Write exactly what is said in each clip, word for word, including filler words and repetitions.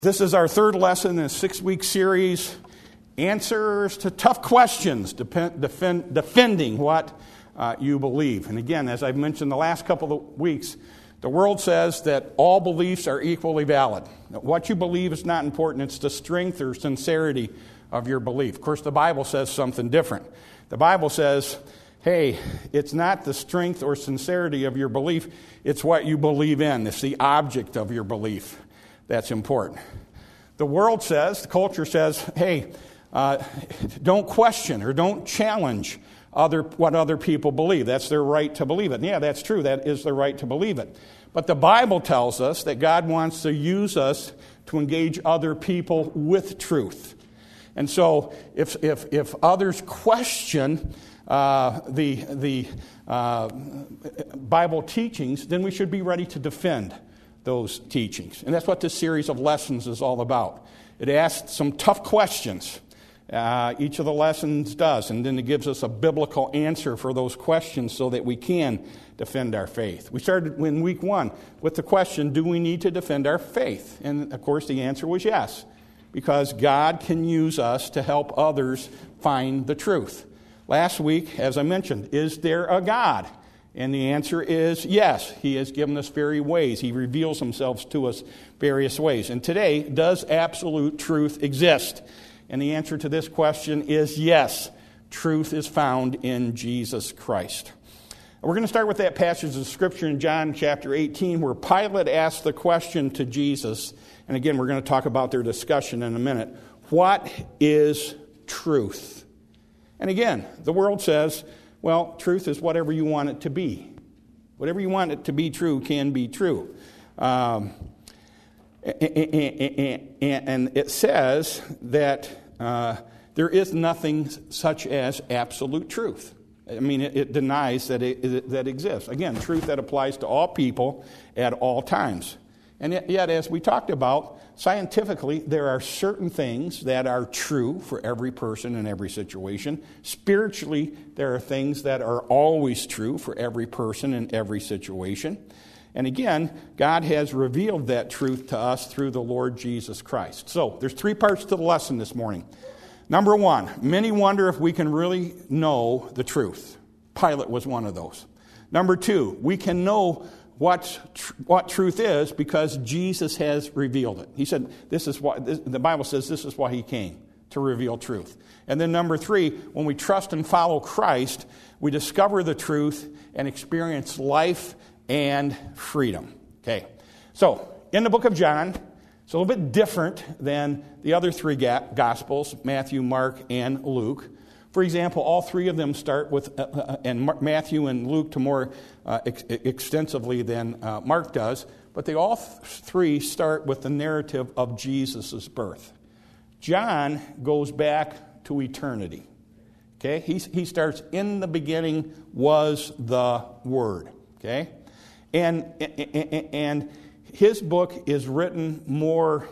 This is our third lesson in a six-week series, Answers to Tough Questions, depend, defend, defending what uh, you believe. And again, as I've mentioned the last couple of weeks, the world says that all beliefs are equally valid. What you believe is not important. It's the strength or sincerity of your belief. Of course, the Bible says something different. The Bible says, hey, it's not the strength or sincerity of your belief. It's what you believe in. It's the object of your belief that's important. The world says, the culture says, hey, uh, don't question or don't challenge other what other people believe. That's their right to believe it. And yeah, that's true. That is their right to believe it. But the Bible tells us that God wants to use us to engage other people with truth. And so if if, if others question uh, the, the uh, Bible teachings, then we should be ready to defend those teachings. And that's what this series of lessons is all about. It asks some tough questions. Uh, each of the lessons does. And then it gives us a biblical answer for those questions so that we can defend our faith. We started in week one with the question, do we need to defend our faith? And of course the answer was yes. Because God can use us to help others find the truth. Last week, as I mentioned, is there a God? And the answer is yes. He has given us various ways. He reveals himself to us various ways. And today, does absolute truth exist? And the answer to this question is yes. Truth is found in Jesus Christ. We're going to start with that passage of Scripture in John chapter eighteen where Pilate asked the question to Jesus. And again, we're going to talk about their discussion in a minute. What is truth? And again, the world says, well, truth is whatever you want it to be. Whatever you want it to be true can be true. Um, and it says that uh, there is nothing such as absolute truth. I mean, it, it denies that it that exists. Again, truth that applies to all people at all times. And yet, yet, as we talked about, scientifically, there are certain things that are true for every person in every situation. Spiritually, there are things that are always true for every person in every situation. And again, God has revealed that truth to us through the Lord Jesus Christ. So, there's three parts to the lesson this morning. Number one, many wonder if we can really know the truth. Pilate was one of those. Number two, we can know What, tr- what truth is because Jesus has revealed it. He said, "This is what this, the Bible says. This is why He came, to reveal truth." And then number three, when we trust and follow Christ, we discover the truth and experience life and freedom. Okay, so in the book of John, it's a little bit different than the other three ga- Gospels: Matthew, Mark, and Luke. For example, all three of them start with, uh, uh, and Matthew and Luke to more uh, ex- extensively than uh, Mark does, but they all th- three start with the narrative of Jesus' birth. John goes back to eternity. Okay, he he starts in the beginning was the Word. Okay, and and, and his book is written more.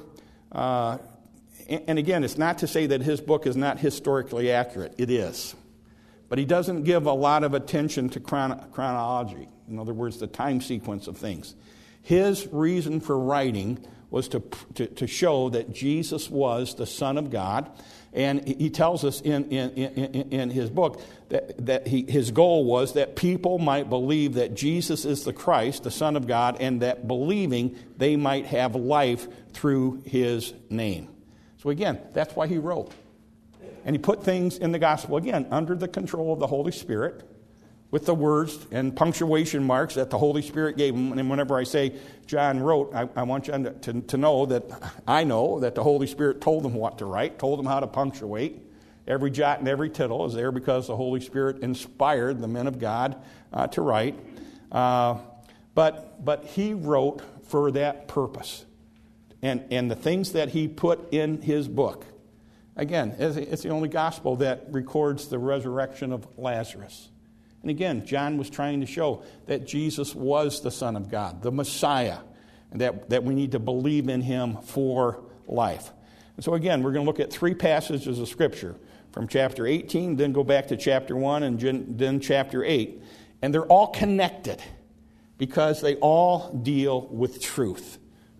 Uh, And again, it's not to say that his book is not historically accurate. It is. But he doesn't give a lot of attention to chron- chronology. In other words, the time sequence of things. His reason for writing was to, to, to show that Jesus was the Son of God. And he tells us in, in, in, in his book that, that he, his goal was that people might believe that Jesus is the Christ, the Son of God, and that believing they might have life through his name. So again, that's why he wrote. And he put things in the gospel, again, under the control of the Holy Spirit, with the words and punctuation marks that the Holy Spirit gave him. And whenever I say John wrote, I, I want you to, to, to know that I know that the Holy Spirit told him what to write, told him how to punctuate. Every jot and every tittle is there because the Holy Spirit inspired the men of God uh, to write. Uh, but, but he wrote for that purpose. And and the things that he put in his book. Again, it's the only gospel that records the resurrection of Lazarus. And again, John was trying to show that Jesus was the Son of God, the Messiah, and that, that we need to believe in him for life. And so again, we're going to look at three passages of Scripture from chapter eighteen, then go back to chapter one, and then chapter eight. And they're all connected because they all deal with truth.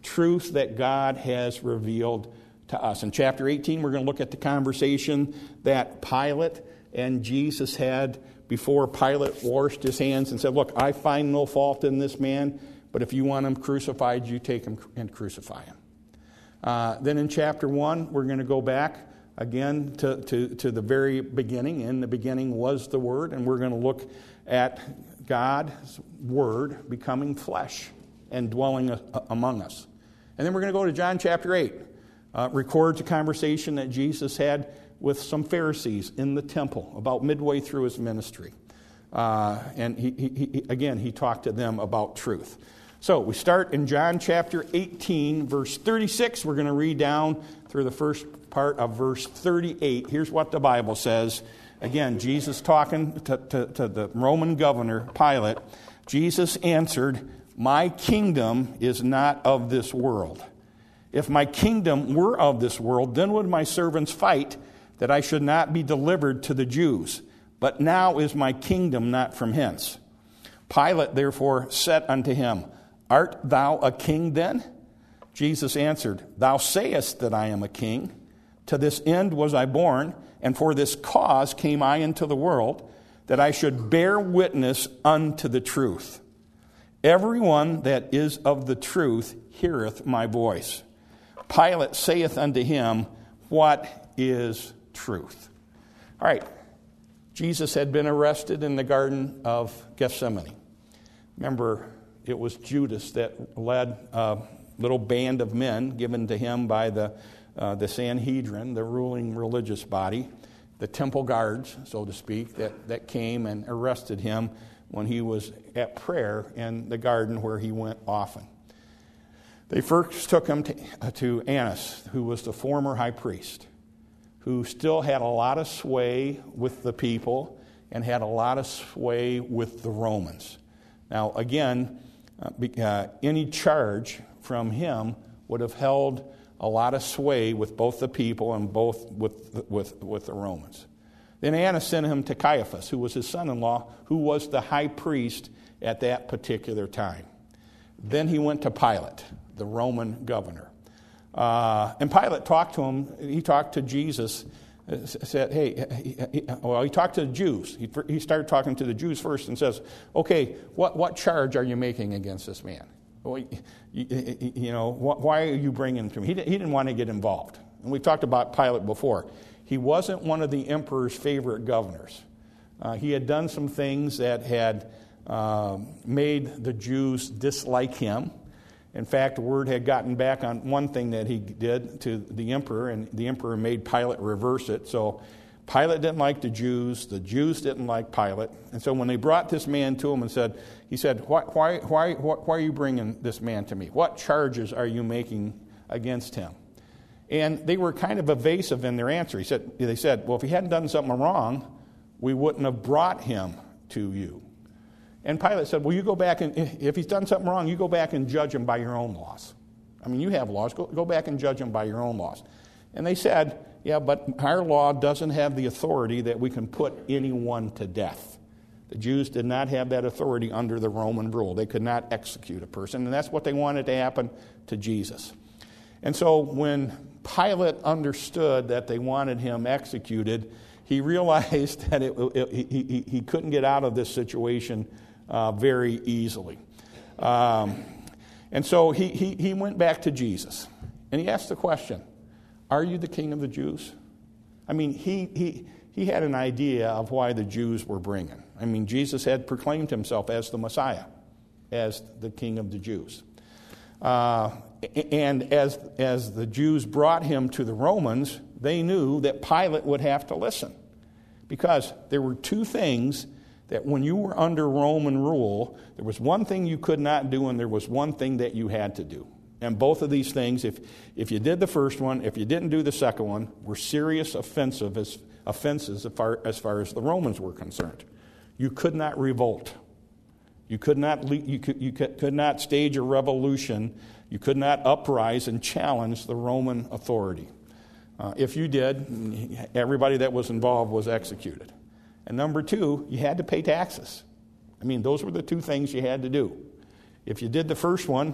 truth that God has revealed to us. In chapter eighteen, we're going to look at the conversation that Pilate and Jesus had before Pilate washed his hands and said, look, I find no fault in this man, but if you want him crucified, you take him and crucify him. Uh, then in chapter one, we're going to go back again to, to, to the very beginning. In the beginning was the Word, and we're going to look at God's Word becoming flesh and dwelling a, a, among us. And then we're going to go to John chapter eight. Uh, records a conversation that Jesus had with some Pharisees in the temple about midway through his ministry. Uh, and he, he, he, again, he talked to them about truth. So we start in John chapter eighteen, verse thirty-six. We're going to read down through the first part of verse thirty-eight. Here's what the Bible says. Again, Jesus talking to, to, to the Roman governor, Pilate. Jesus answered, my kingdom is not of this world. If my kingdom were of this world, then would my servants fight that I should not be delivered to the Jews. But now is my kingdom not from hence. Pilate therefore said unto him, art thou a king then? Jesus answered, thou sayest that I am a king. To this end was I born, and for this cause came I into the world, that I should bear witness unto the truth. Everyone that is of the truth heareth my voice. Pilate saith unto him, what is truth? All right, Jesus had been arrested in the Garden of Gethsemane. Remember, it was Judas that led a little band of men given to him by the, uh, the Sanhedrin, the ruling religious body, the temple guards, so to speak, that, that came and arrested him when he was at prayer in the garden where he went often. They first took him to, uh, to Annas, who was the former high priest, who still had a lot of sway with the people and had a lot of sway with the Romans. Now, again, uh, uh, any charge from him would have held a lot of sway with both the people and both with, with, with the Romans. Then Annas sent him to Caiaphas, who was his son-in-law, who was the high priest at that particular time. Then he went to Pilate, the Roman governor. Uh, and Pilate talked to him, he talked to Jesus, uh, said, hey, he, he, well, he talked to the Jews. He, he started talking to the Jews first and says, okay, what, what charge are you making against this man? Well, you, you know, why are you bringing him to me? He, he didn't want to get involved. And we've talked about Pilate before. He wasn't one of the emperor's favorite governors. Uh, he had done some things that had uh, made the Jews dislike him. In fact, word had gotten back on one thing that he did to the emperor, and the emperor made Pilate reverse it. So Pilate didn't like the Jews. The Jews didn't like Pilate. And so when they brought this man to him and said, he said, why, why, why, why are you bringing this man to me? What charges are you making against him? And they were kind of evasive in their answer. He said, they said, well, if he hadn't done something wrong, we wouldn't have brought him to you. And Pilate said, well, you go back and, if he's done something wrong, you go back and judge him by your own laws. I mean, you have laws. Go, go back and judge him by your own laws. And they said, yeah, but our law doesn't have the authority that we can put anyone to death. The Jews did not have that authority under the Roman rule. They could not execute a person, and that's what they wanted to happen to Jesus. And so when Pilate understood that they wanted him executed, he realized that it, it, he, he couldn't get out of this situation uh, very easily. Um, and so he, he, he went back to Jesus, and he asked the question, are you the king of the Jews? I mean, he, he, he had an idea of why the Jews were bringing. I mean, Jesus had proclaimed himself as the Messiah, as the king of the Jews. Uh, and as, as the Jews brought him to the Romans, they knew that Pilate would have to listen. Because there were two things that when you were under Roman rule, there was one thing you could not do and there was one thing that you had to do. And both of these things, if, if you did the first one, if you didn't do the second one, were serious offensive as, offenses as far, as far as the Romans were concerned. You could not revolt. You could not, you could, you could not stage a revolution. You could not uprise and challenge the Roman authority. Uh, if you did, everybody that was involved was executed. And number two, you had to pay taxes. I mean, those were the two things you had to do. If you did the first one,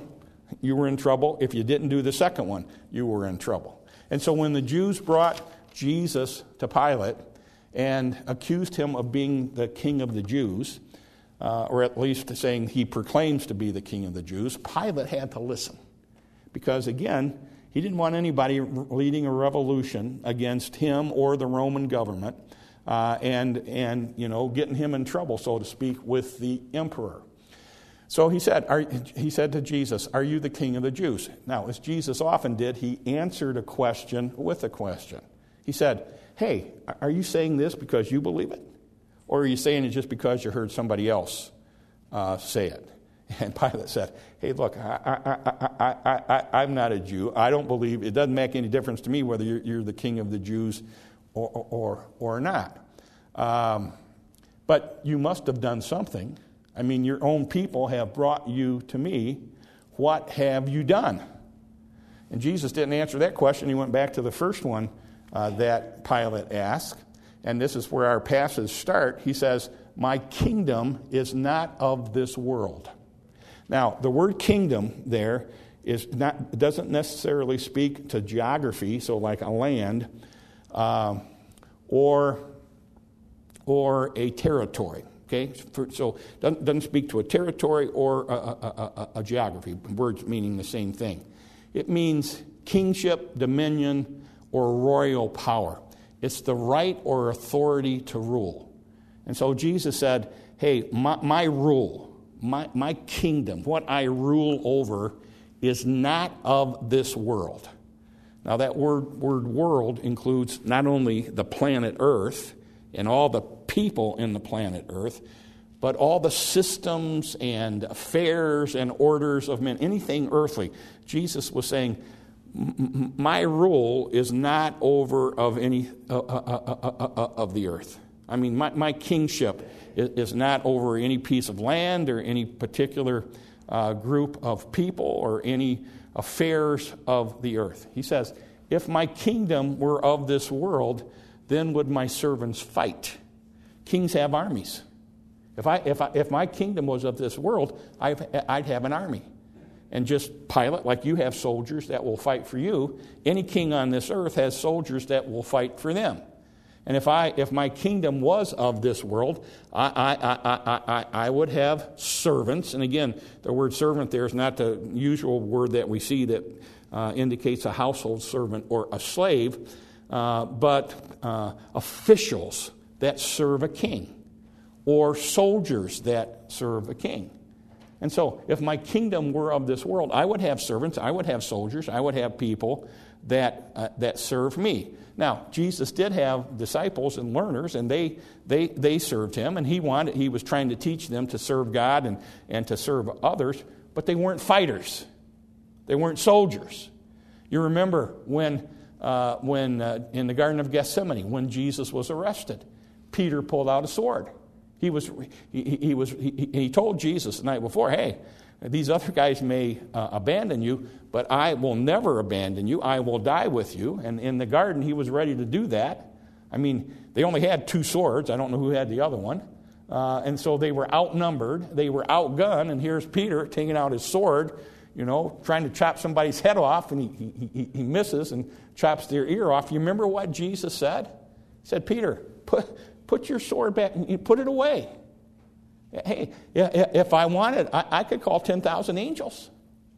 you were in trouble. If you didn't do the second one, you were in trouble. And so when the Jews brought Jesus to Pilate and accused him of being the king of the Jews, uh, or at least saying he proclaims to be the king of the Jews, Pilate had to listen. Because again, he didn't want anybody leading a revolution against him or the Roman government uh, and, and, you know, getting him in trouble, so to speak, with the emperor. So he said, are, he said to Jesus, "Are you the king of the Jews?" Now, as Jesus often did, he answered a question with a question. He said, "Hey, are you saying this because you believe it? Or are you saying it just because you heard somebody else uh, say it?" And Pilate said, "Hey, look, I, I, I, I, I, I'm not a Jew. I don't believe, it doesn't make any difference to me whether you're, you're the king of the Jews or, or, or not. Um, but you must have done something. I mean, your own people have brought you to me. What have you done?" And Jesus didn't answer that question. He went back to the first one uh, that Pilate asked. And this is where our passages start. He says, "My kingdom is not of this world." Now, the word kingdom there is not doesn't necessarily speak to geography, so like a land, uh, or, or a territory. Okay, so doesn't doesn't speak to a territory or a, a, a, a geography. Words meaning the same thing. It means kingship, dominion, or royal power. It's the right or authority to rule. And so Jesus said, "Hey, my, my rule, my my kingdom, what I rule over, is not of this world." Now that word word world includes not only the planet Earth and all the people in the planet Earth, but all the systems and affairs and orders of men, anything earthly. Jesus was saying, my rule is not over of any uh, uh, uh, uh, of the earth. I mean, my, my kingship is, is not over any piece of land or any particular uh, group of people or any affairs of the earth. He says, if my kingdom were of this world, then would my servants fight. Kings have armies. If I if I, if my kingdom was of this world, I've, I'd have an army. And just Pilate, like you have soldiers that will fight for you, any king on this earth has soldiers that will fight for them. And if I if my kingdom was of this world, I I I I, I would have servants. And again, the word servant there is not the usual word that we see that uh, indicates a household servant or a slave, uh, but uh, officials that serve a king, or soldiers that serve a king. And so, if my kingdom were of this world, I would have servants, I would have soldiers, I would have people that uh, that serve me. Now, Jesus did have disciples and learners, and they they they served him, and he wanted he was trying to teach them to serve God and, and to serve others, but they weren't fighters. They weren't soldiers. You remember when uh, when uh, in the Garden of Gethsemane, when Jesus was arrested, Peter pulled out a sword. He was he, he was he, he told Jesus the night before, "Hey, these other guys may uh, abandon you, but I will never abandon you. I will die with you." And in the garden, he was ready to do that. I mean, they only had two swords. I don't know who had the other one. Uh, and so they were outnumbered. They were outgunned. And here's Peter taking out his sword, you know, trying to chop somebody's head off, and he, he, he misses and chops their ear off. You remember what Jesus said? He said, "Peter, put... Put your sword back and put it away. Hey, if I wanted, I, I could call ten thousand angels.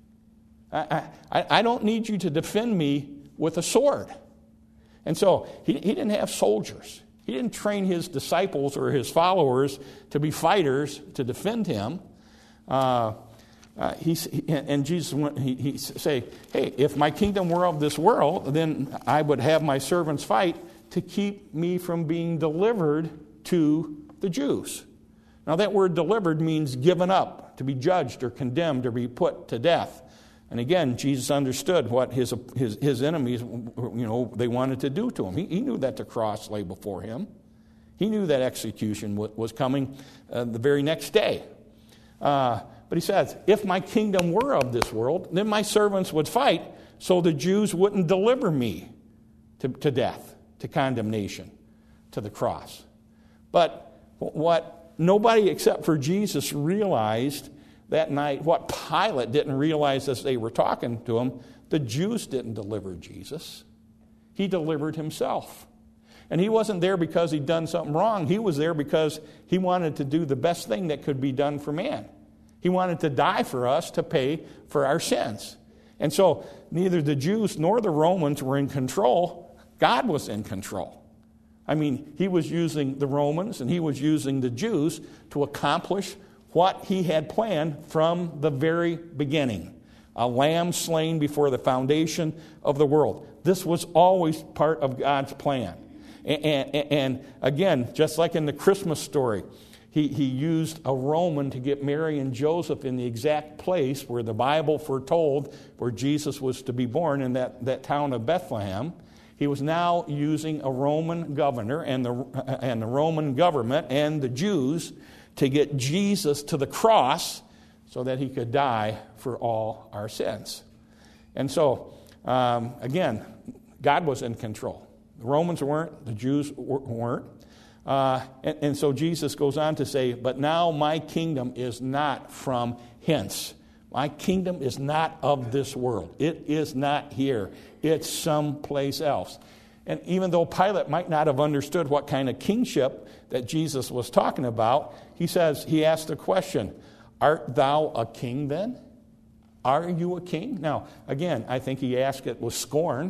I, I, I don't need you to defend me with a sword." And so he, he didn't have soldiers. He didn't train his disciples or his followers to be fighters to defend him. Uh, uh, he, and Jesus went, he, he say, "Hey, if my kingdom were of this world, then I would have my servants fight to keep me from being delivered to the Jews." Now that word delivered means given up, to be judged or condemned or be put to death. And again, Jesus understood what his his, his enemies, you know, they wanted to do to him. He, he knew that the cross lay before him. He knew that execution was coming uh, the very next day. Uh, but he says, if my kingdom were of this world, then my servants would fight so the Jews wouldn't deliver me to, to death, to condemnation, to the cross. But what nobody except for Jesus realized that night, what Pilate didn't realize as they were talking to him, the Jews didn't deliver Jesus. He delivered himself. And he wasn't there because he'd done something wrong. He was there because he wanted to do the best thing that could be done for man. He wanted to die for us to pay for our sins. And so neither the Jews nor the Romans were in control. God was in control. I mean, he was using the Romans and he was using the Jews to accomplish what he had planned from the very beginning. A lamb slain before the foundation of the world. This was always part of God's plan. And, and, and again, just like in the Christmas story, he, he used a Roman to get Mary and Joseph in the exact place where the Bible foretold where Jesus was to be born, in that, that town of Bethlehem. He was now using a Roman governor and the, and the Roman government and the Jews to get Jesus to the cross so that he could die for all our sins. And so, um, again, God was in control. The Romans weren't, the Jews weren't. Uh, and, and so Jesus goes on to say, but now my kingdom is not from hence. My kingdom is not of this world. It is not here. It's someplace else. And even though Pilate might not have understood what kind of kingship that Jesus was talking about, he says, he asked the question, art thou a king then? Are you a king? Now, again, I think he asked it with scorn.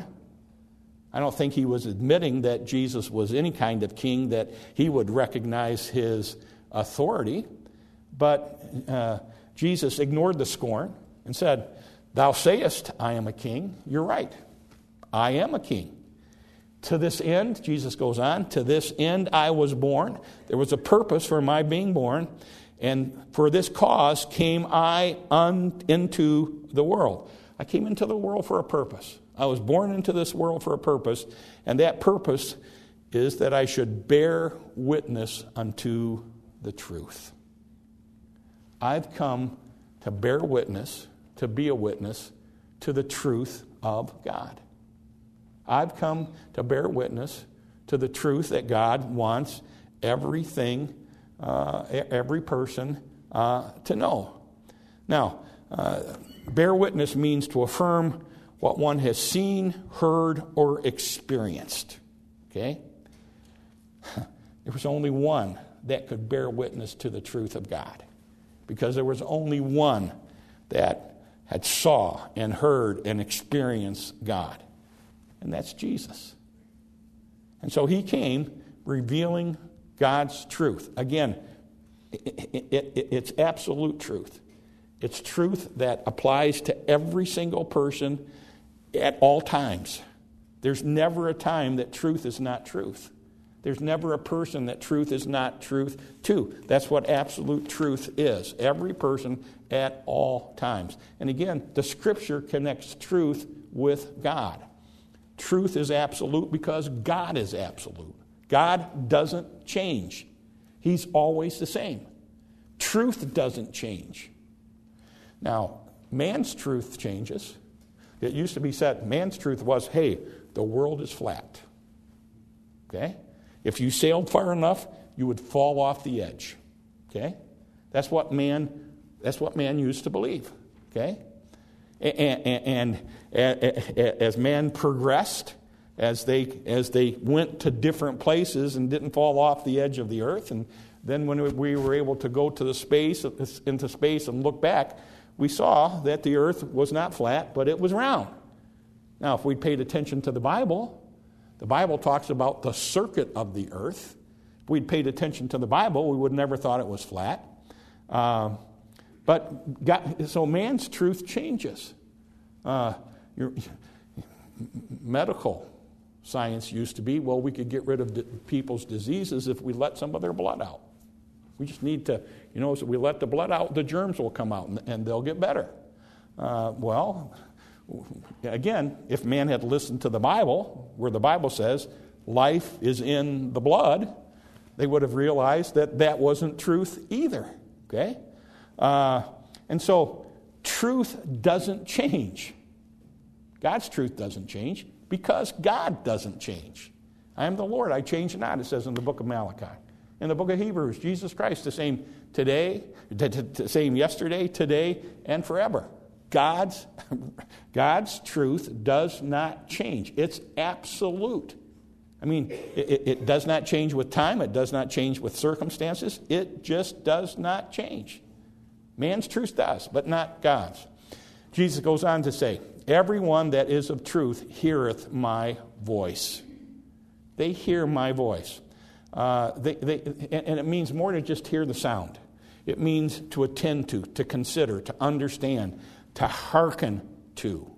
I don't think he was admitting that Jesus was any kind of king, that he would recognize his authority. But uh, Jesus ignored the scorn and said, thou sayest I am a king. You're right. I am a king. To this end, Jesus goes on, to this end I was born. There was a purpose for my being born. And for this cause came I un- into the world. I came into the world for a purpose. I was born into this world for a purpose. And that purpose is that I should bear witness unto the truth. I've come to bear witness, to be a witness to the truth of God. I've come to bear witness to the truth that God wants everything, uh, every person uh, to know. Now, uh, bear witness means to affirm what one has seen, heard, or experienced. Okay? There was only one that could bear witness to the truth of God, because there was only one that had saw and heard and experienced God, and that's Jesus. And so he came revealing God's truth. Again, it, it, it, it's absolute truth. It's truth that applies to every single person at all times. There's never a time that truth is not truth. There's never a person that truth is not truth to. That's what absolute truth is. Every person at all times. And again, the Scripture connects truth with God. Truth is absolute because God is absolute. God doesn't change. He's always the same. Truth doesn't change. Now, man's truth changes. It used to be said, man's truth was, hey, the world is flat. Okay? If you sailed far enough, you would fall off the edge. Okay? That's what man, that's what man used to believe. Okay? And, and, and as man progressed, as they as they went to different places and didn't fall off the edge of the earth, and then when we were able to go to the space into space and look back, we saw that the earth was not flat, but it was round. Now, if we paid attention to the Bible, the Bible talks about the circuit of the earth. If we'd paid attention to the Bible, we would never thought it was flat. Uh, but God, so man's truth changes. Uh, your, medical science used to be, well, we could get rid of d- people's diseases if we let some of their blood out. We just need to, you know, so we let the blood out, the germs will come out and, and they'll get better. Uh, well, again, if man had listened to the Bible, where the Bible says life is in the blood, they would have realized that that wasn't truth either. Okay? Uh, and so truth doesn't change. God's truth doesn't change because God doesn't change. I am the Lord, I change not, it says in the book of Malachi. In the book of Hebrews, Jesus Christ, the same today, the same yesterday, today, and forever. God's, God's truth does not change. It's absolute. I mean, it, it does not change with time. It does not change with circumstances. It just does not change. Man's truth does, but not God's. Jesus goes on to say, everyone that is of truth heareth my voice. They hear my voice. Uh, they, they, and it means more than just hear the sound. It means to attend to, to consider, to understand, to hearken to.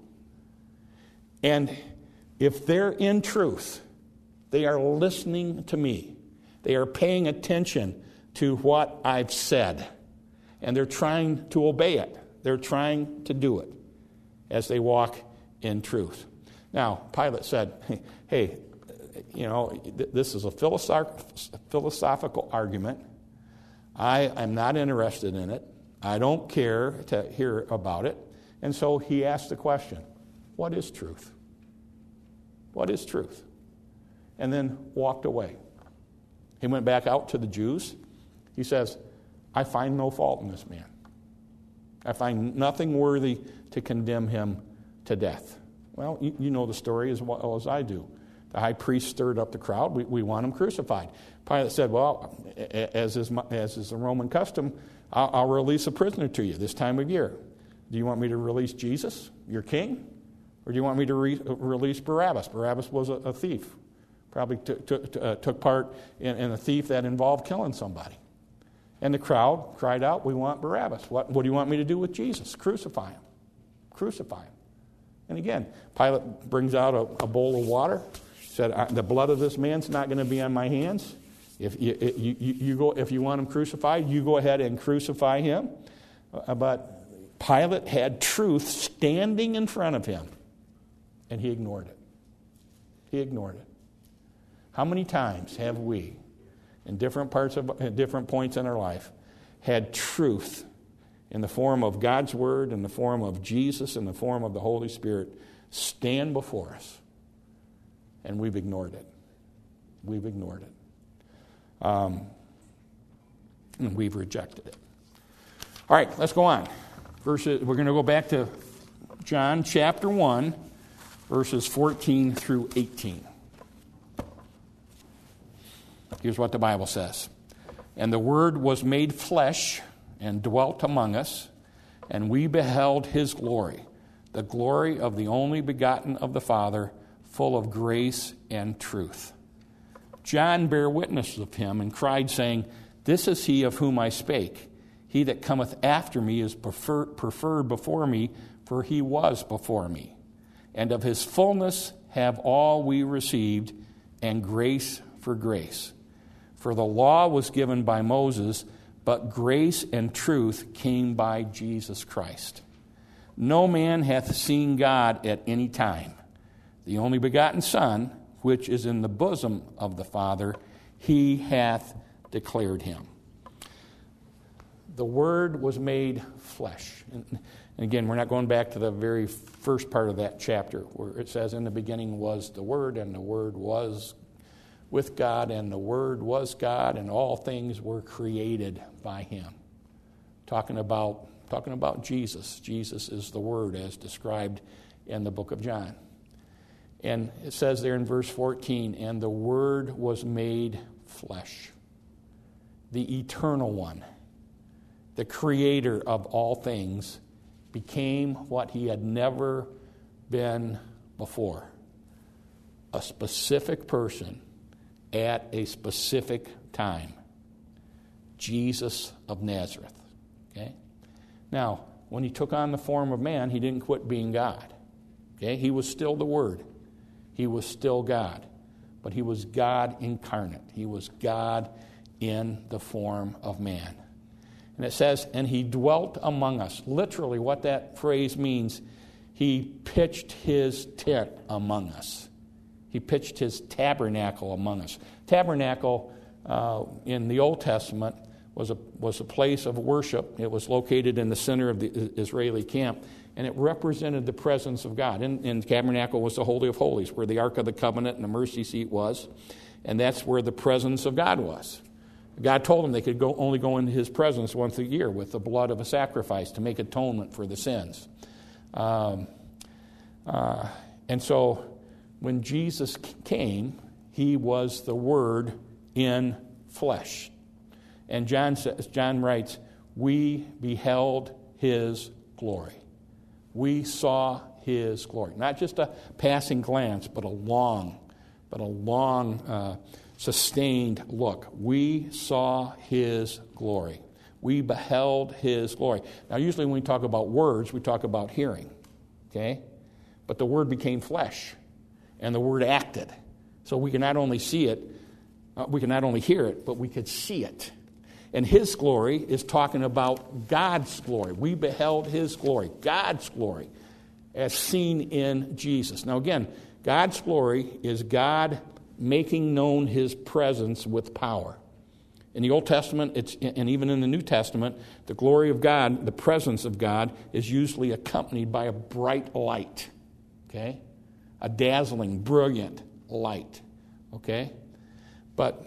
And if they're in truth, they are listening to me. They are paying attention to what I've said. And they're trying to obey it. They're trying to do it as they walk in truth. Now, Pilate said, hey, you know, this is a philosophical argument. I am not interested in it. I don't care to hear about it. And so he asked the question, what is truth? What is truth? And then walked away. He went back out to the Jews. He says, I find no fault in this man. I find nothing worthy to condemn him to death. Well, you, you know the story as well as I do. The high priest stirred up the crowd. We, we want him crucified. Pilate said, well, as is, my, as is the Roman custom, I'll, I'll release a prisoner to you this time of year. Do you want me to release Jesus, your king? Or do you want me to re- release Barabbas? Barabbas was a, a thief. Probably t- t- t- uh, took part in, in a thief that involved killing somebody. And the crowd cried out, we want Barabbas. What, what do you want me to do with Jesus? Crucify him. Crucify him. And again, Pilate brings out a, a bowl of water. Said, the blood of this man's not going to be on my hands. If you, you, you, you go, if you want him crucified, you go ahead and crucify him. Uh, but Pilate had truth standing in front of him, and he ignored it. He ignored it. How many times have we, in different parts of, at different points in our life, had truth in the form of God's Word, in the form of Jesus, in the form of the Holy Spirit, stand before us, and we've ignored it. We've ignored it. Um, and we've rejected it. All right, let's go on. Verses, we're going to go back to John chapter one, verses fourteen through eighteen. Here's what the Bible says. And the Word was made flesh and dwelt among us, and we beheld his glory, the glory of the only begotten of the Father, full of grace and truth. John bare witness of him and cried, saying, This is he of whom I spake. He that cometh after me is prefer- preferred before me, for he was before me. And of his fullness have all we received, and grace for grace. For the law was given by Moses, but grace and truth came by Jesus Christ. No man hath seen God at any time. The only begotten Son, which is in the bosom of the Father, he hath declared him. The Word was made flesh. And again, we're not going back to the very first part of that chapter where it says, in the beginning was the Word, and the Word was with God, and the Word was God, and all things were created by him. Talking about, talking about Jesus. Jesus is the Word as described in the book of John. And it says there in verse fourteen, and the Word was made flesh. The eternal one, the creator of all things, became what he had never been before. A specific person at a specific time. Jesus of Nazareth. Okay? Now, when he took on the form of man, he didn't quit being God. Okay? He was still the Word. He was still God. But he was God incarnate. He was God in the form of man. And it says, and he dwelt among us. Literally, what that phrase means, he pitched his tent among us. He pitched his tabernacle among us. Tabernacle uh, in the Old Testament was a was a place of worship. It was located in the center of the Israeli camp, and it represented the presence of God. And, and the tabernacle was the Holy of Holies, where the Ark of the Covenant and the mercy seat was, and that's where the presence of God was. God told them they could go, only go into his presence once a year with the blood of a sacrifice to make atonement for the sins. Um, uh, and so when Jesus came, he was the Word in flesh. And John says, John writes, we beheld his glory. We saw his glory. Not just a passing glance, but a long, but a long, uh, sustained look. We saw his glory. We beheld his glory. Now, usually when we talk about words, we talk about hearing. Okay? But the Word became flesh, and the Word acted. So we can not only see it, uh, we can not only hear it, but we could see it. And his glory is talking about God's glory. We beheld his glory, God's glory, as seen in Jesus. Now again, God's glory is God making known his presence with power. In the Old Testament, it's, and even in the New Testament, the glory of God, the presence of God, is usually accompanied by a bright light. Okay? A dazzling, brilliant light. Okay? But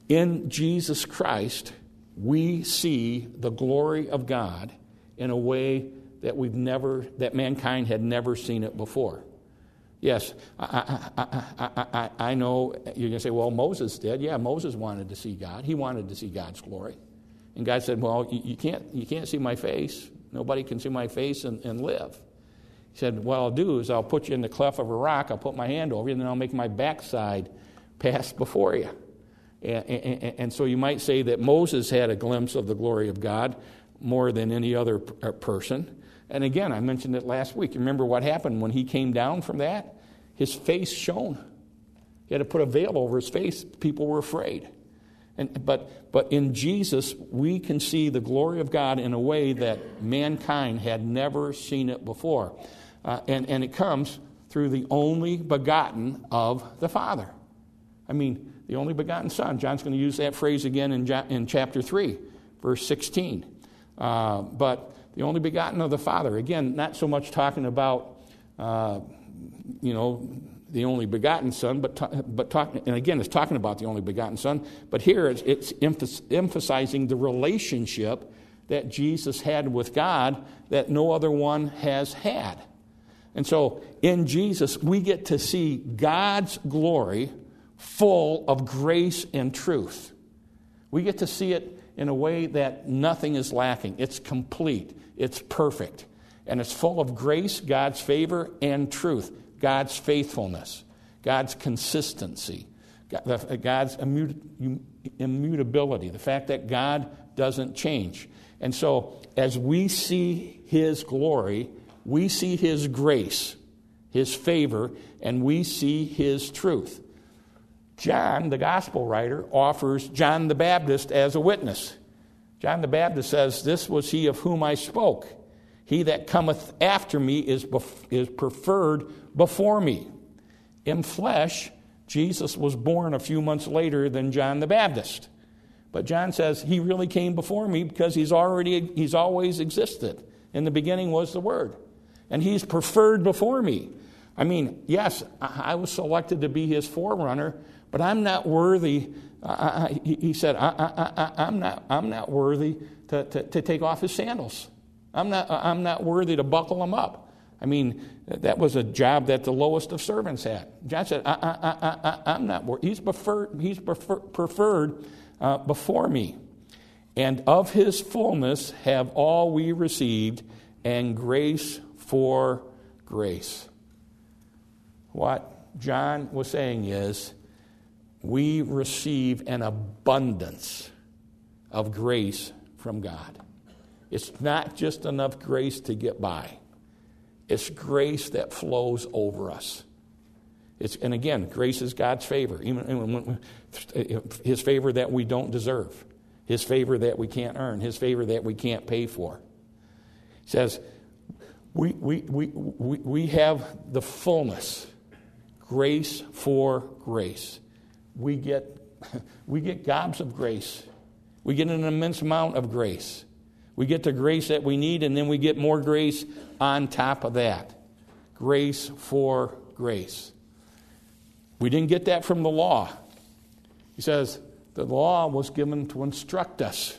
in Jesus Christ, we see the glory of God in a way that we've never, that mankind had never seen it before. Yes, I, I, I, I, I know you're going to say, well, Moses did. Yeah, Moses wanted to see God. He wanted to see God's glory. And God said, well, you, you can't you can't see my face. Nobody can see my face and, and live. He said, what I'll do is I'll put you in the cleft of a rock, I'll put my hand over you, and then I'll make my backside pass before you. And, and, and so you might say that Moses had a glimpse of the glory of God more than any other person. And again, I mentioned it last week. Remember what happened when he came down from that? His face shone. He had to put a veil over his face. People were afraid. And, but, but in Jesus, we can see the glory of God in a way that mankind had never seen it before. Uh, and, and it comes through the only begotten of the Father. I mean, the only begotten Son. John's going to use that phrase again in, in chapter three, verse sixteen. Uh, but the only begotten of the Father. Again, not so much talking about, uh, you know, the only begotten Son, but ta- but talking, and again, it's talking about the only begotten Son. But here it's, it's emph- emphasizing the relationship that Jesus had with God that no other one has had. And so in Jesus, we get to see God's glory full of grace and truth. We get to see it in a way that nothing is lacking. It's complete. It's perfect. And it's full of grace, God's favor, and truth. God's faithfulness. God's consistency. God's immutability. The fact that God doesn't change. And so as we see his glory, we see his grace, his favor, and we see his truth. John, the gospel writer, offers John the Baptist as a witness. John the Baptist says, "This was he of whom I spoke. He that cometh after me is, bef- is preferred before me." In flesh, Jesus was born a few months later than John the Baptist. But John says he really came before me because he's already he's always existed. In the beginning was the Word. And he's preferred before me. I mean, yes, I was selected to be his forerunner, but I'm not worthy. Uh, I, he said, I, I, I, I'm not. I'm not worthy to, to, to take off his sandals. I'm not. I'm not worthy to buckle them up. I mean, that was a job that the lowest of servants had. John said, I, I, I, I, I'm not worthy. He's preferred. He's prefer, preferred uh, before me, and of his fullness have all we received, and grace for grace. What John was saying is, we receive an abundance of grace from God. It's not just enough grace to get by. It's grace that flows over us. It's, and again, grace is God's favor. Even his favor that we don't deserve. His favor that we can't earn. His favor that we can't pay for. He says, we, we, we, we, we have the fullness. Grace for grace. We get, we get gobs of grace. We get an immense amount of grace. We get the grace that we need, and then we get more grace on top of that. Grace for grace. We didn't get that from the law. He says, The law was given to instruct us.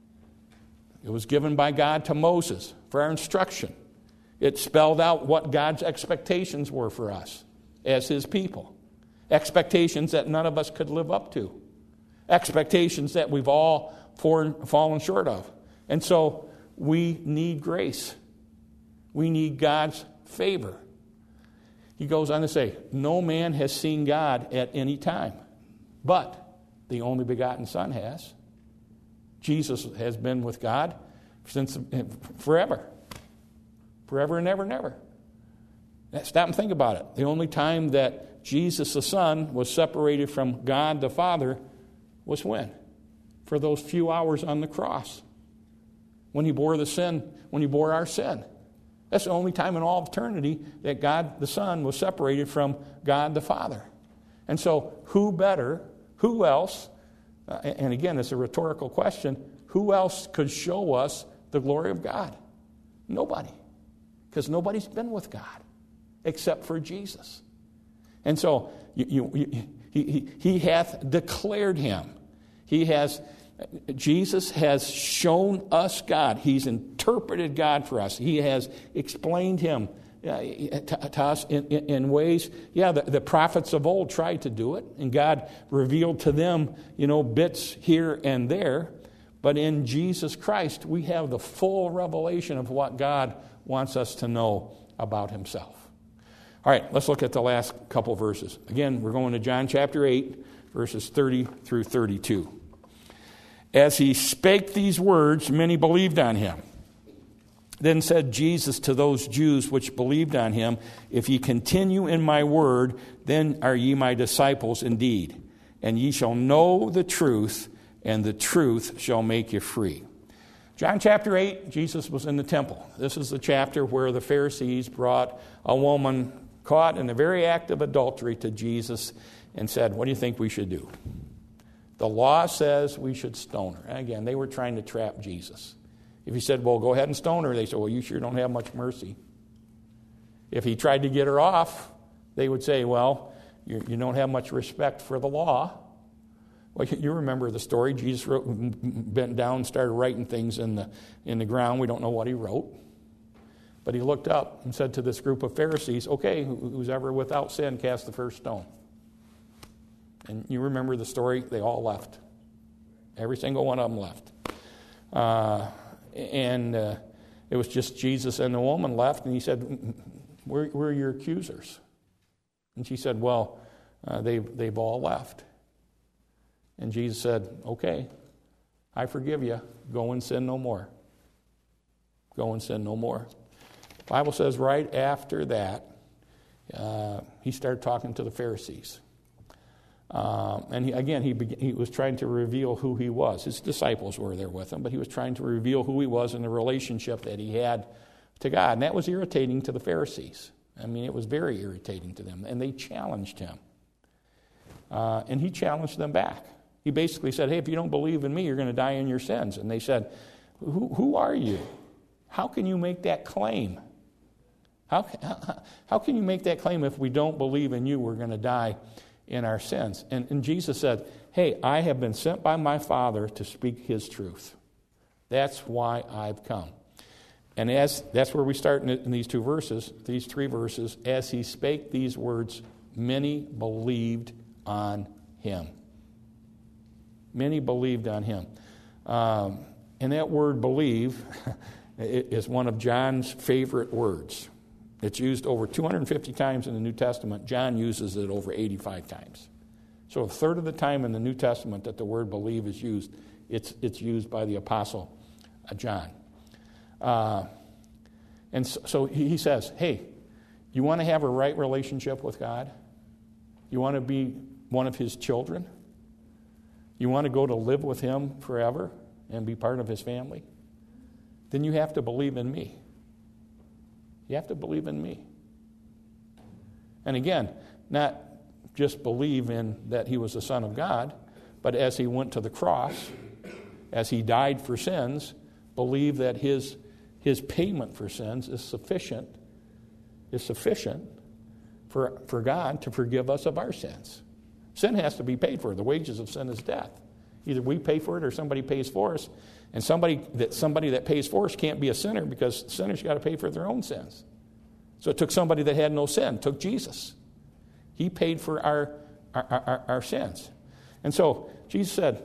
It was given by God to Moses for our instruction. It spelled out what God's expectations were for us as his people. Expectations that none of us could live up to. Expectations that we've all fallen short of. And so we need grace. We need God's favor. He goes on to say, no man has seen God at any time, but the only begotten Son has. Jesus has been with God since forever. Forever and ever and ever. Stop and think about it. The only time that Jesus the Son was separated from God the Father was when? For those few hours on the cross. When he bore the sin, when he bore our sin. That's the only time in all of eternity that God the Son was separated from God the Father. And so who better, who else, uh, and again it's a rhetorical question, who else could show us the glory of God? Nobody. Because nobody's been with God except for Jesus. And so you, you, you, he, he, he hath declared him. He has, Jesus has shown us God. He's interpreted God for us. He has explained him uh, to, to us in, in, in ways, yeah, the, the prophets of old tried to do it, and God revealed to them, you know, bits here and there. But in Jesus Christ, we have the full revelation of what God wants us to know about himself. All right, let's look at the last couple verses. Again, we're going to John chapter eight, verses thirty through thirty-two. As he spake these words, many believed on him. Then said Jesus to those Jews which believed on him, if ye continue in my word, then are ye my disciples indeed, and ye shall know the truth, and the truth shall make you free. John chapter eight, Jesus was in the temple. This is the chapter where the Pharisees brought a woman caught in the very act of adultery to Jesus and said, what do you think we should do? The law says we should stone her. And again, they were trying to trap Jesus. If he said, well, go ahead and stone her, they said, well, you sure don't have much mercy. If he tried to get her off, they would say, well, you, you don't have much respect for the law. Well, you remember the story. Jesus wrote, bent down and started writing things in the, in the ground. We don't know what he wrote. But he looked up and said to this group of Pharisees, okay, who's ever without sin, cast the first stone. And you remember the story. They all left. Every single one of them left. Uh, and uh, it was just Jesus and the woman left. And he said, where, where are your accusers? And she said, well, uh, they've, they've all left. And Jesus said, okay, I forgive you. Go and sin no more. Go and sin no more. The Bible says right after that, uh, he started talking to the Pharisees. Uh, and he, again, he, began, he was trying to reveal who he was. His disciples were there with him, but he was trying to reveal who he was and the relationship that he had to God. And that was irritating to the Pharisees. I mean, it was very irritating to them. And they challenged him. Uh, and he challenged them back. He basically said, hey, if you don't believe in me, you're going to die in your sins. And they said, who, who are you? How can you make that claim? How, how, how can you make that claim if we don't believe in you, we're going to die in our sins? And, and Jesus said, hey, I have been sent by my Father to speak his truth. That's why I've come. And as that's where we start in, in these two verses, these three verses. As he spake these words, many believed on him. Many believed on him. Um, and that word believe is one of John's favorite words. It's used over two hundred fifty times in the New Testament. John uses it over eighty-five times. So a third of the time in the New Testament that the word believe is used, it's, it's used by the Apostle John. Uh, and so, so he says, hey, you want to have a right relationship with God? You want to be one of his children? You want to go to live with him forever and be part of his family? Then you have to believe in me. You have to believe in me. And again, not just believe in that he was the Son of God, but as he went to the cross, as he died for sins, believe that his, his payment for sins is sufficient, is sufficient for, for God to forgive us of our sins. Sin has to be paid for. The wages of sin is death. Either we pay for it or somebody pays for us. And somebody that somebody that pays for us can't be a sinner because sinners got to pay for their own sins. So it took somebody that had no sin, took Jesus. He paid for our our, our, our sins. And so Jesus said,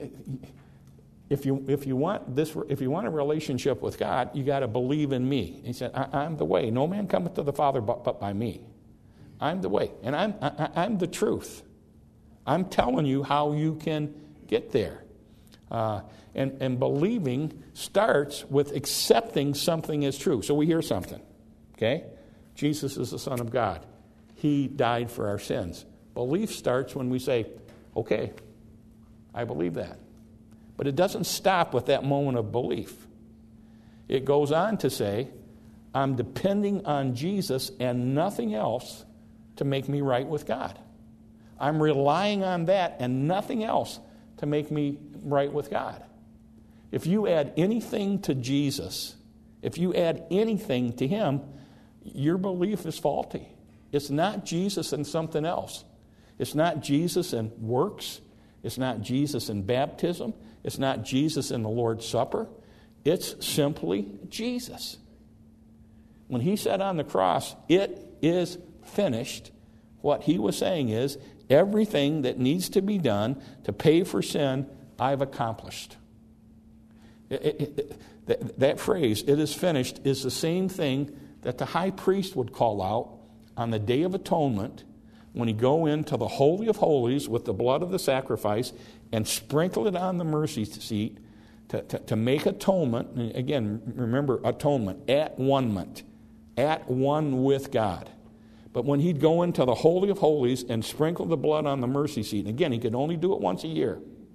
if you if you want this if you want a relationship with God, you got to believe in me. He said, I, I'm the way. No man cometh to the Father but, but by me. I'm the way, and I'm I, I'm the truth. I'm telling you how you can get there. Uh, and, and believing starts with accepting something as true. So we hear something, okay? Jesus is the Son of God. He died for our sins. Belief starts when we say, okay, I believe that. But it doesn't stop with that moment of belief. It goes on to say, I'm depending on Jesus and nothing else to make me right with God. I'm relying on that and nothing else to make me right with God. If you add anything to Jesus, if you add anything to him, your belief is faulty. It's not Jesus and something else. It's not Jesus and works. It's not Jesus in baptism. It's not Jesus in the Lord's Supper. It's simply Jesus. When he said on the cross, it is finished, what he was saying is, everything that needs to be done to pay for sin, I've accomplished. It, it, it, that, that phrase, it is finished, is the same thing that the high priest would call out on the Day of Atonement when he go into the Holy of Holies with the blood of the sacrifice and sprinkle it on the mercy seat to, to, to make atonement. And again, remember, atonement, at one-ment, at one with God. But when he'd go into the Holy of Holies and sprinkle the blood on the mercy seat, and again, he could only do it once a year.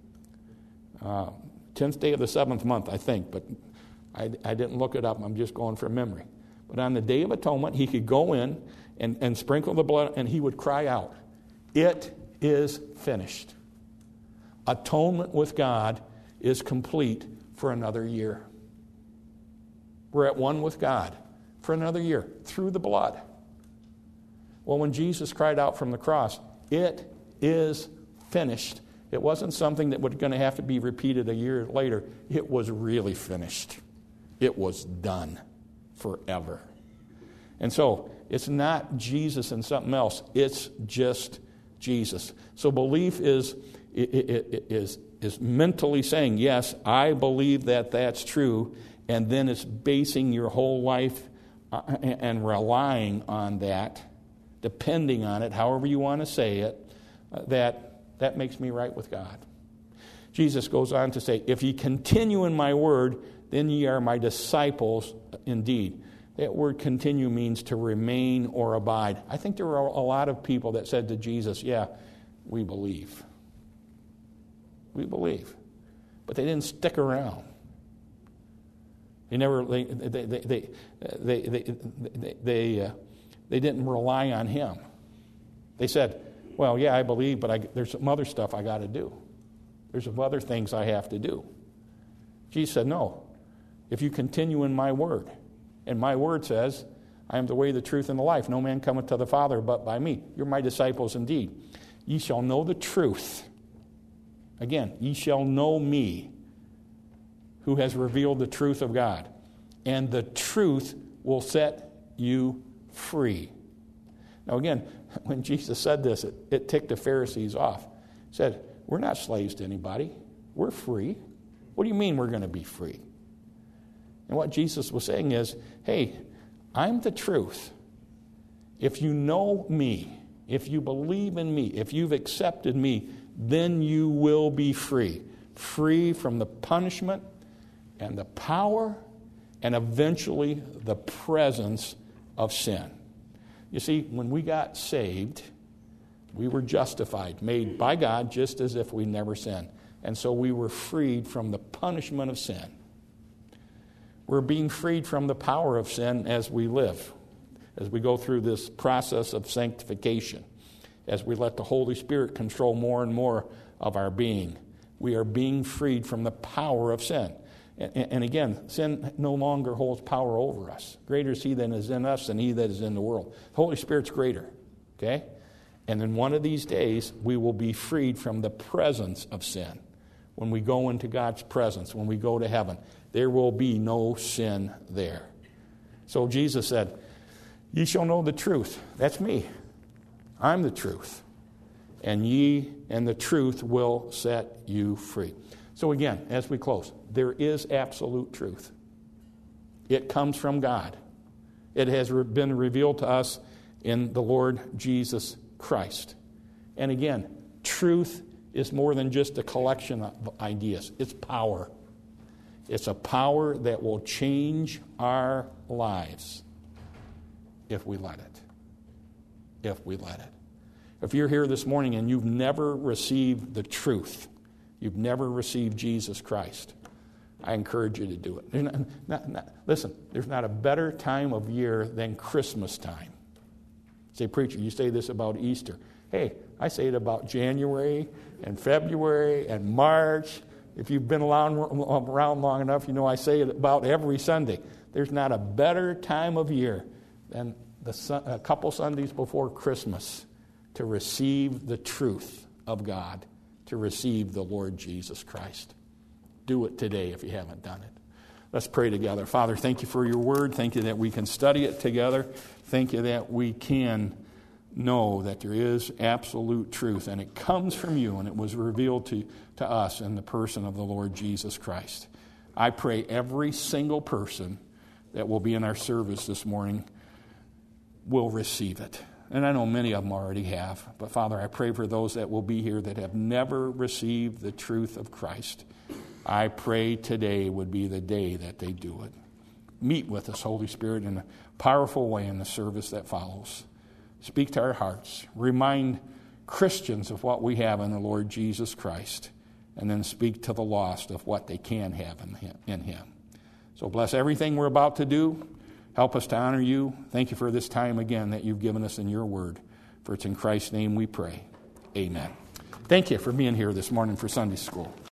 Uh, tenth day of the seventh month, I think, but I, I didn't look it up. I'm just going from memory. But on the Day of Atonement, he could go in and, and sprinkle the blood, and he would cry out, it is finished. Atonement with God is complete for another year. We're at one with God for another year through the blood. Well, when Jesus cried out from the cross, it is finished. It wasn't something that was going to have to be repeated a year later. It was really finished. It was done forever. And so it's not Jesus and something else. It's just Jesus. So belief is, is, is mentally saying, yes, I believe that that's true, and then it's basing your whole life and relying on that, depending on it, however you want to say it, uh, that that makes me right with God. Jesus goes on to say, if ye continue in my word, then ye are my disciples indeed. That word continue means to remain or abide. I think there were a lot of people that said to Jesus, yeah, we believe. We believe. But they didn't stick around. They never, they, they, they, they, they, they, they, they uh, They didn't rely on him. They said, well, yeah, I believe, but I, there's some other stuff I got to do. There's some other things I have to do. Jesus said, no. If you continue in my word, and my word says, I am the way, the truth, and the life. No man cometh to the Father but by me. You're my disciples indeed. Ye shall know the truth. Again, ye shall know me, who has revealed the truth of God. And the truth will set you free. Now again, when Jesus said this, it, it ticked the Pharisees off. He said, we're not slaves to anybody. We're free. What do you mean we're going to be free? And what Jesus was saying is, hey, I'm the truth. If you know me, if you believe in me, if you've accepted me, then you will be free. Free from the punishment and the power and eventually the presence of sin. You see, when we got saved, we were justified, made by God just as if we never sinned. And so we were freed from the punishment of sin. We're being freed from the power of sin as we live, as we go through this process of sanctification, as we let the Holy Spirit control more and more of our being. We are being freed from the power of sin. And, and again, sin no longer holds power over us. Greater is he that is in us than he that is in the world. The Holy Spirit's greater, okay? And then one of these days, we will be freed from the presence of sin. when we go into God's presence, when we go to heaven. There will be no sin there. So Jesus said, ye shall know the truth. That's me. I'm the truth. And ye and the truth will set you free. So again, as we close, there is absolute truth. It comes from God. It has been revealed to us in the Lord Jesus Christ. And again, truth is more than just a collection of ideas. It's power. It's a power that will change our lives if we let it. If we let it. If you're here this morning and you've never received the truth, you've never received Jesus Christ, I encourage you to do it. Not, not, not, listen, there's not a better time of year than Christmas time. Say, preacher, you say this about Easter. Hey, I say it about January and February and March. If you've been around, around long enough, you know I say it about every Sunday. There's not a better time of year than the a couple Sundays before Christmas to receive the truth of God, to receive the Lord Jesus Christ. Do it today if you haven't done it. Let's pray together. Father, thank you for your word. Thank you that we can study it together. Thank you that we can know that there is absolute truth, and it comes from you, and it was revealed to, to us in the person of the Lord Jesus Christ. I pray every single person that will be in our service this morning will receive it. And I know many of them already have. But Father, I pray for those that will be here that have never received the truth of Christ. I pray today would be the day that they do it. Meet with us, Holy Spirit, in a powerful way in the service that follows. Speak to our hearts. Remind Christians of what we have in the Lord Jesus Christ. And then speak to the lost of what they can have in Him. In him. So bless everything we're about to do. Help us to honor you. Thank you for this time again that you've given us in your word. For it's in Christ's name we pray. Amen. Thank you for being here this morning for Sunday school.